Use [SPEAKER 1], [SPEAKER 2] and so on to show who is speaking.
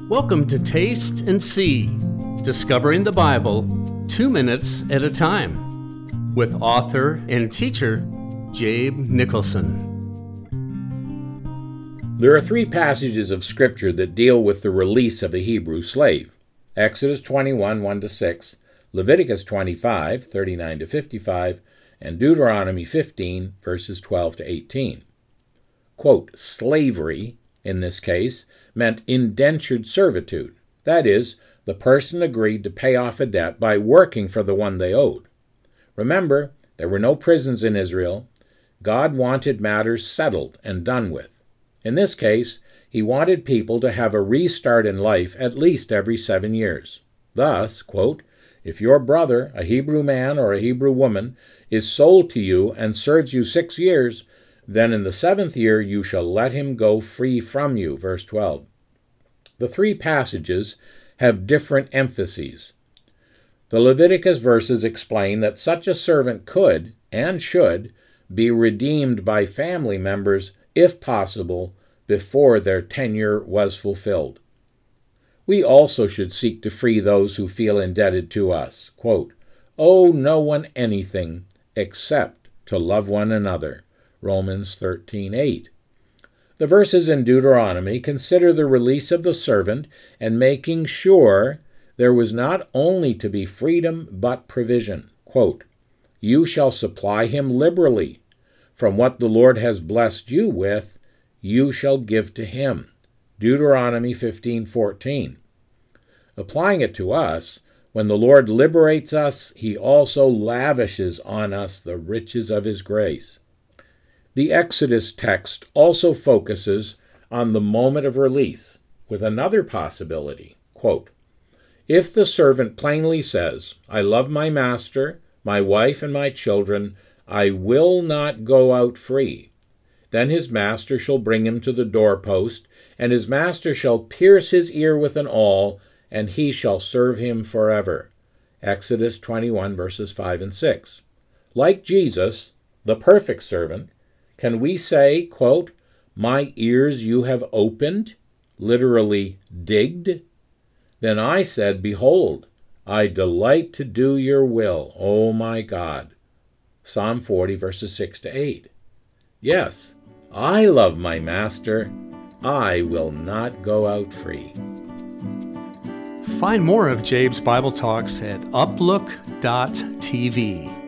[SPEAKER 1] Welcome to Taste and See, discovering the Bible 2 minutes at a time, with author and teacher Jabe Nicholson.
[SPEAKER 2] There are 3 passages of Scripture that deal with the release of a Hebrew slave. Exodus 21, 1-6, Leviticus 25, 39-55, and Deuteronomy 15, verses 12-18. Quote, slavery, in this case, meant indentured servitude. That is, the person agreed to pay off a debt by working for the one they owed. Remember, there were no prisons in Israel. God wanted matters settled and done with. In this case, he wanted people to have a restart in life at least every 7 years. Thus, quote, if your brother, a Hebrew man or a Hebrew woman, is sold to you and serves you 6 years, then in the 7th year you shall let him go free from you. Verse 12. The 3 passages have different emphases. The Leviticus verses explain that such a servant could and should be redeemed by family members, if possible, before their tenure was fulfilled. We also should seek to free those who feel indebted to us. Quote, owe no one anything except to love one another. Romans 13:8. The verses in Deuteronomy consider the release of the servant and making sure there was not only to be freedom but provision. Quote, you shall supply him liberally. From what the Lord has blessed you with, you shall give to him. Deuteronomy 15:14. Applying it to us, when the Lord liberates us, he also lavishes on us the riches of his grace. The Exodus text also focuses on the moment of release, with another possibility. Quote, if the servant plainly says, I love my master, my wife, and my children, I will not go out free, then his master shall bring him to the doorpost, and his master shall pierce his ear with an awl, and he shall serve him forever. Exodus 21, verses 5 and 6. Like Jesus, the perfect servant, can we say, quote, my ears you have opened, literally digged? Then I said, behold, I delight to do your will, O my God. Psalm 40, verses 6-8. Yes, I love my master. I will not go out free.
[SPEAKER 1] Find more of Jabe's Bible Talks at uplook.tv.